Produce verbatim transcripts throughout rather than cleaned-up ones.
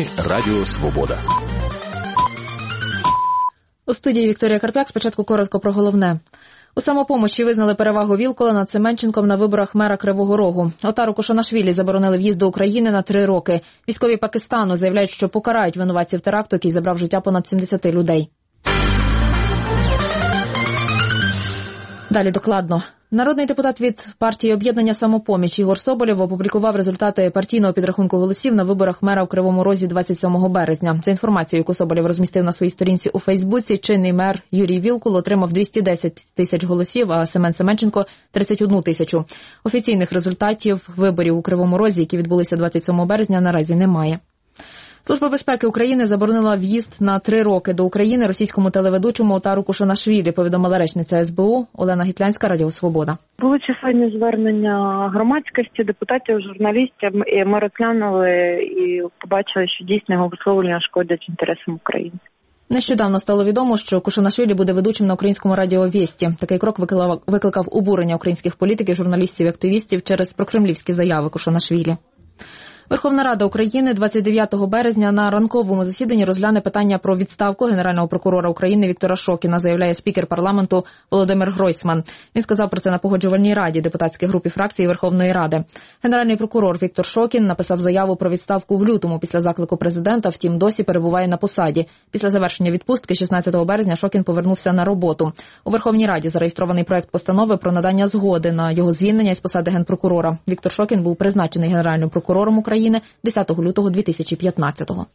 Новини Радіо Свобода. У студії Вікторія Карп'як. Спочатку коротко про головне. У «Самопомочі» визнали перевагу Вілкула над Семенченком на виборах мера Кривого Рогу. Отару Кошанашвілі заборонили в'їзд до України на три роки. Військові Пакистану заявляють, що покарають винуватців теракту, який забрав життя понад сімдесят людей. Далі докладно. Народний депутат від партії «Об'єднання Самопоміч» Ігор Соболєв опублікував результати партійного підрахунку голосів на виборах мера у Кривому Розі двадцять сьомого березня. За інформацією, яку Соболєв розмістив на своїй сторінці у Фейсбуці, чинний мер Юрій Вілкул отримав двісті десять тисяч голосів, а Семен Семенченко – тридцять одну тисячу. Офіційних результатів виборів у Кривому Розі, які відбулися двадцять сьомого березня, наразі немає. Служба безпеки України заборонила в'їзд на три роки до України російському телеведучому Отару Кошанашвілі, повідомила речниця ес бе у Олена Гітлянська, Радіо Свобода. Були численні звернення громадськості, депутатів, журналістів, і ми розглянули і побачили, що дійсно його висловлення шкодять інтересам України. Нещодавно стало відомо, що Кошанашвілі буде ведучим на українському радіо «Вєсті». Такий крок викликав, викликав обурення українських політиків, журналістів і активістів через прокремлівські заяви Кошанашвілі. Верховна Рада України двадцять дев'ятого березня на ранковому засіданні розгляне питання про відставку Генерального прокурора України Віктора Шокіна, заявляє спікер парламенту Володимир Гройсман. Він сказав про це на Погоджувальній раді депутатських груп і фракцій Верховної Ради. Генеральний прокурор Віктор Шокін написав заяву про відставку в лютому після заклику президента, втім досі перебуває на посаді. Після завершення відпустки шістнадцятого березня Шокін повернувся на роботу. У Верховній Раді зареєстрований проект постанови про надання згоди на його звільнення із посади генпрокурора. Віктор Шокін був призначений Генеральним прокурором України десятого лютого дві тисячі п'ятнадцятого.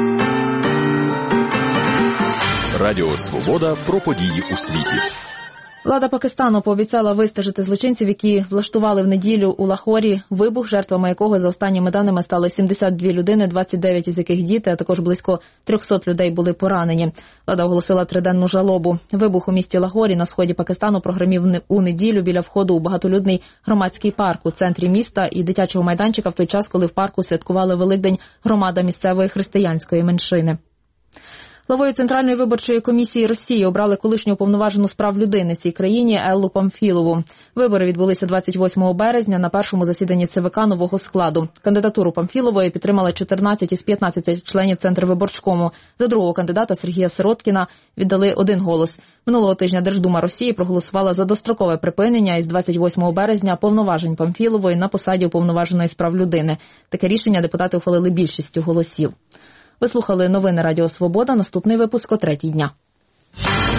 Радіо Свобода про події у світі. Влада Пакистану пообіцяла вистежити злочинців, які влаштували в неділю у Лахорі вибух, жертвами якого, за останніми даними, стали сімдесят дві людини, двадцять дев'ять із яких діти, а також близько триста людей були поранені. Влада оголосила триденну жалобу. Вибух у місті Лахорі на сході Пакистану прогримів у неділю біля входу у багатолюдний громадський парк у центрі міста і дитячого майданчика в той час, коли в парку святкували Великдень громада місцевої християнської меншини. Главою Центральної виборчої комісії Росії обрали колишню уповноважену з прав людини в цій країні Еллу Памфілову. Вибори відбулися двадцять восьмого березня на першому засіданні це ве ка нового складу. Кандидатуру Памфілової підтримали чотирнадцять із п'ятнадцяти членів Центрвиборчкому. За другого кандидата Сергія Сироткіна віддали один голос. Минулого тижня Держдума Росії проголосувала за дострокове припинення із двадцять восьмого березня повноважень Памфілової на посаді уповноваженої з прав людини. Таке рішення депутати ухвалили більшістю голосів. Ви слухали новини Радіо Свобода. Наступний випуск о третій дня.